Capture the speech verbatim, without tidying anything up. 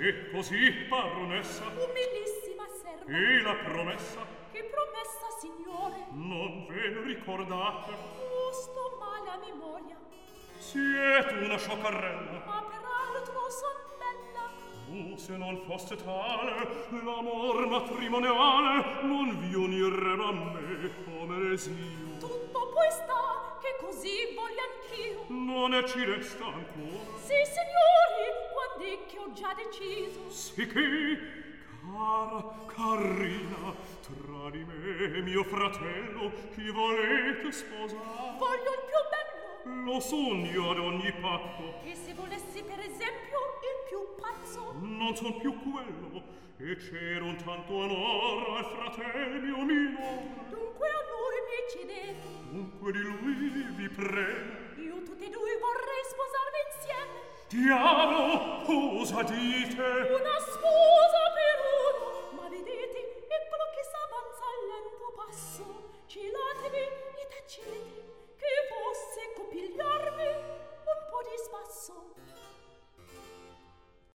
E così, baronessa? Umilissima serva. E la promessa? Che promessa, signore? Non ve ne ricordate? Oh, sto male a memoria. Siete una scioccarella. Ma peraltro son bella. Oh, se non fosse tale, l'amor matrimoniale non vi unirebbe a me come resio. Tutto poi sta, che così voglio anch'io. Non ne ci resta ancora? Sì, signori, quand'è che ho già deciso. Sì che, cara, carina, tra di me e mio fratello, chi volete sposare? Voglio il più bello. Lo sogno ad ogni patto. E se volessi per esempio il più pazzo? Non son più quello, e c'era un tanto onor al fratello minore. Dunque a lui mi cedete. Dunque di lui vi prego. Io tutti e due vorrei sposarvi insieme. Diavolo, cosa dite? Una sposa per uno. Ma vedete, eccolo che s'avanza al lento passo. Celatevi e tacete.